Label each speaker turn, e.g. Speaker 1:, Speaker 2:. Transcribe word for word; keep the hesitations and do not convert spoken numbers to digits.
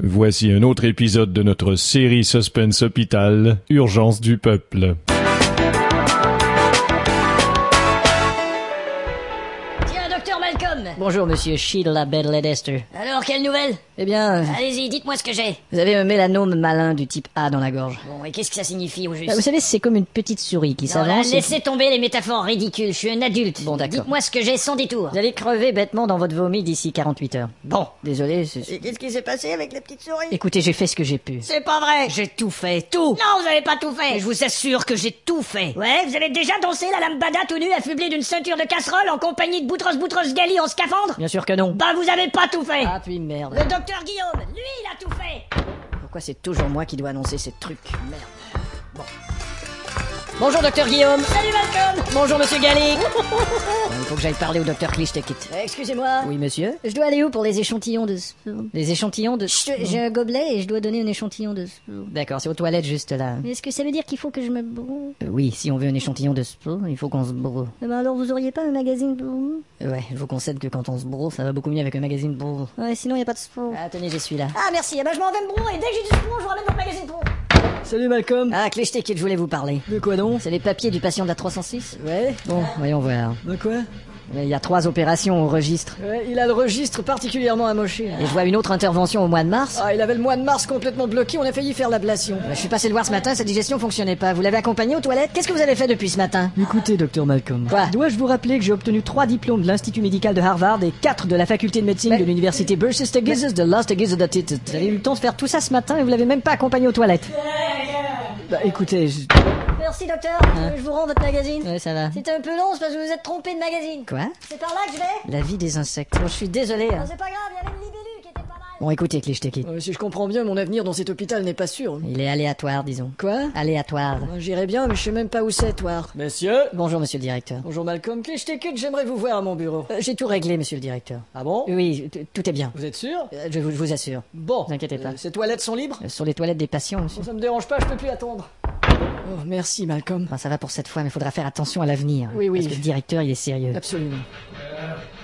Speaker 1: Voici un autre épisode de notre série Suspense Hôpital, Urgence du peuple.
Speaker 2: Tiens, docteur Malcolm.
Speaker 3: Bonjour, monsieur Sheila Bedledester.
Speaker 2: Alors, quelle nouvelle?
Speaker 3: Eh bien, euh,
Speaker 2: Allez-y, dites-moi ce que j'ai.
Speaker 3: vous avez un mélanome malin du type A dans la gorge.
Speaker 2: Bon, et qu'est-ce que ça signifie au juste?
Speaker 3: Bah, vous savez, c'est comme une petite souris qui
Speaker 2: Non, là,
Speaker 3: s'avance. et-
Speaker 2: laissez tomber les métaphores ridicules, je suis un adulte.
Speaker 3: Bon, d'accord.
Speaker 2: Dites-moi ce que j'ai sans détour.
Speaker 3: Vous allez crever bêtement dans votre vomi d'ici quarante-huit heures.
Speaker 2: Bon.
Speaker 3: Désolé, c'est...
Speaker 2: Et qu'est-ce qui s'est passé avec la petite souris?
Speaker 3: Écoutez, j'ai fait ce que j'ai pu.
Speaker 2: C'est pas vrai. J'ai tout fait, tout. Non, vous avez pas tout fait. Mais je vous assure que j'ai tout fait. Ouais, vous avez déjà dansé la lambada tout nu affublé d'une ceinture de casserole en compagnie de Boutros Boutros Ghali en scaphandre?
Speaker 3: Bien sûr que non.
Speaker 2: Bah, vous avez pas tout fait.
Speaker 3: Ah, puis merde.
Speaker 2: Le docteur Guillaume, lui, il a tout fait.
Speaker 3: Pourquoi c'est toujours moi qui dois annoncer ces trucs? Merde. Bon. Bonjour, docteur Guillaume.
Speaker 2: Salut Malcolm.
Speaker 3: Bonjour, monsieur Galli. Il faut que j'aille parler au docteur Clichdekit.
Speaker 2: Euh, Excusez-moi.
Speaker 3: Oui, monsieur.
Speaker 2: Je dois aller où pour les échantillons de sperme?
Speaker 3: Les échantillons de...
Speaker 2: Je- J'ai un gobelet et je dois donner un échantillon de sperme.
Speaker 3: D'accord, c'est aux toilettes juste là.
Speaker 2: Mais est-ce que ça veut dire qu'il faut que je me broue?
Speaker 3: Euh, oui, si on veut un échantillon de sperme, il faut qu'on se broue.
Speaker 2: Eh ben alors vous auriez pas un magazine pour nous?
Speaker 3: Ouais, je vous concède que quand on se broue, ça va beaucoup mieux avec un magazine pour...
Speaker 2: Ouais, sinon y a pas de sport.
Speaker 3: Ah, tenez, j'ai celui-là.
Speaker 2: Ah merci, eh ben je m'en vais me brouer et dès que j'ai du sport, je vous ramène votre magazine pro.
Speaker 3: Salut Malcolm. Ah, Clichdekit, je voulais vous parler. De quoi donc? C'est les papiers du patient de la trois cent six. Ouais. Bon, voyons voir. De quoi? Il y a trois opérations au registre. Ouais, il a le registre particulièrement amoché. Et je vois une autre intervention au mois de mars. Ah, il avait le mois de mars complètement bloqué, on a failli faire l'ablation. Je suis passé le voir ce matin, sa digestion fonctionnait pas. Vous l'avez accompagné aux toilettes? Qu'est-ce que vous avez fait depuis ce matin? Écoutez, docteur Malcolm. Quoi? Dois-je vous rappeler que j'ai obtenu trois diplômes de l'Institut médical de Harvard et quatre de la faculté de médecine de l'université Berkshire de Last Vous avez eu le temps de faire tout ça ce matin et vous l'avez même pas accompagné aux toilettes. Bah écoutez, je...
Speaker 2: Merci docteur, Euh, je vous rends votre magazine.
Speaker 3: Ouais, ça va.
Speaker 2: C'était un peu long, c'est parce que vous vous êtes trompé de magazine.
Speaker 3: Quoi?
Speaker 2: C'est par là que je vais?
Speaker 3: La vie des insectes. Bon, je suis désolé.
Speaker 2: Non,
Speaker 3: Hein.
Speaker 2: c'est pas grave, y avait une libellule qui était pas mal.
Speaker 3: Bon, écoutez, Clichdekit.
Speaker 4: Euh, si je comprends bien, mon avenir dans cet hôpital n'est pas sûr.
Speaker 3: Il est aléatoire, disons.
Speaker 4: Quoi?
Speaker 3: Aléatoire.
Speaker 4: Moi, j'irais bien, mais je sais même pas où c'est, toi. Messieurs.
Speaker 3: Bonjour, monsieur le directeur.
Speaker 4: Bonjour Malcolm. Clichdekit, j'aimerais vous voir à mon bureau.
Speaker 3: Euh, J'ai tout réglé, monsieur le directeur.
Speaker 4: Ah bon?
Speaker 3: Oui, t- tout est bien.
Speaker 4: Vous êtes sûr?
Speaker 3: Euh, Je vous, je vous assure.
Speaker 4: Bon.
Speaker 3: Ne vous inquiétez pas.
Speaker 4: Euh, ces toilettes sont libres?
Speaker 3: Euh, Sur les toilettes des patients, monsieur.
Speaker 4: Bon, ça me dérange pas, je peux plus attendre. Oh, merci Malcolm.
Speaker 3: Enfin, ça va pour cette fois, mais il faudra faire attention à l'avenir.
Speaker 4: Oui, oui.
Speaker 3: Parce que le directeur, il est sérieux.
Speaker 4: Absolument.